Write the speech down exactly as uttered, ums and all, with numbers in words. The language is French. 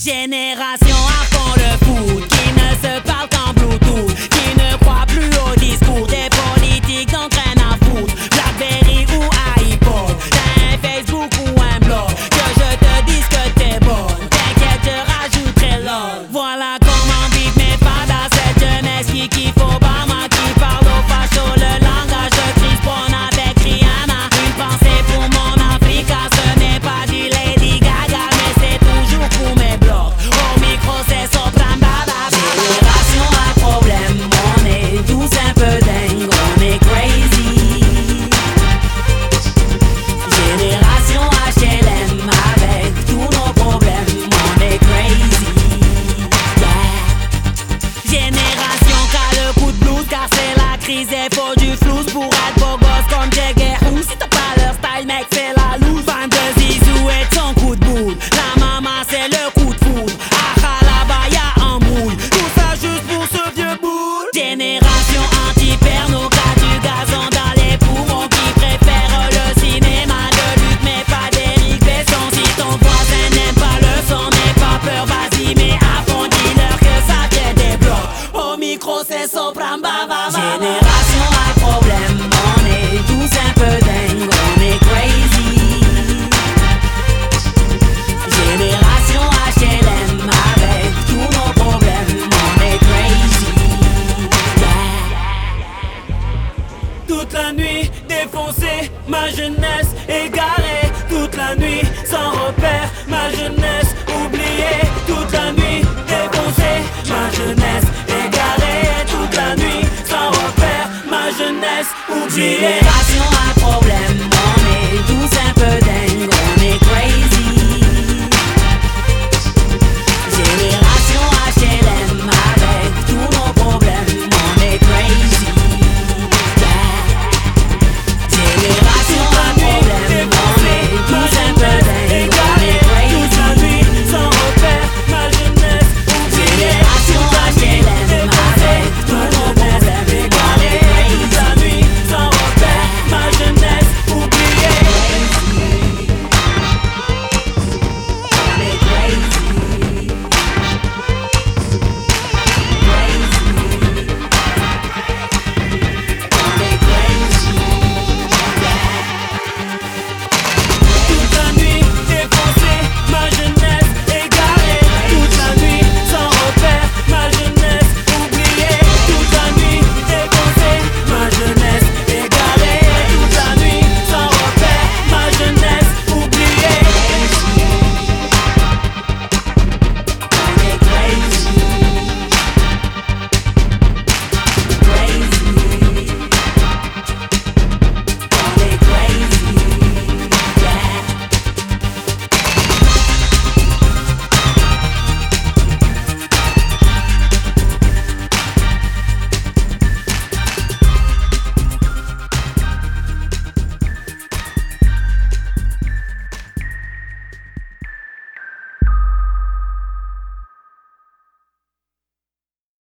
Génération à fond le foot, qui ne se parle qu'en Bluetooth, qui ne croit plus au discours des politiques dont traîne à foutre. Blackberry ou iPod, t'as un Facebook ou un blog, que je te dise que t'es bonne, t'inquiète je rajouterai l'autre. Voilà comment vivent mes fadas, cette jeunesse qui kiffe Obama, qui parle au facho, le langage de Chris Brown avec Rihanna. Une pensée pour mon Africa, ce n'est pas du Lady Gaga, mais c'est toujours pour mes blocs. Au micro c'est Sopran Baba. Génération à problème, on est tous un peu dingue, on est crazy. Génération H L M avec tous nos problèmes, on est crazy. Yeah. Génération qui a le coup de blues car c'est la crise et faut du flouze pour être beau gosse comme Jagger. Ou si t'as pas leur style mec c'est la loose. Fan de Zizou et de son coup de boule, la maman c'est le coup de foudre. Ah là-bas y'a un mouille, tout ça juste pour ce vieux boule. Génération anti-perno, qu'a du gazon dans les poumons, qui préfère le cinéma de lutte mais pas d'Éric Besson. Si ton voisin n'aime pas le son, n'aie pas peur, vas-y mais à fond, dis-leur que ça vient des blocs. Au micro c'est Sopran Baba. Génération à problème, on est tous un peu dingue, on est crazy. Génération H L M avec tous nos problèmes, on est crazy. Yeah. Toute la nuit défoncée, ma jeunesse égarée. Toute la nuit sans repère, ma jeunesse oubliée. Toute la nuit défoncée, ma jeunesse égarée. Toute la nuit sans repère, ma jeunesse oubliée. Génération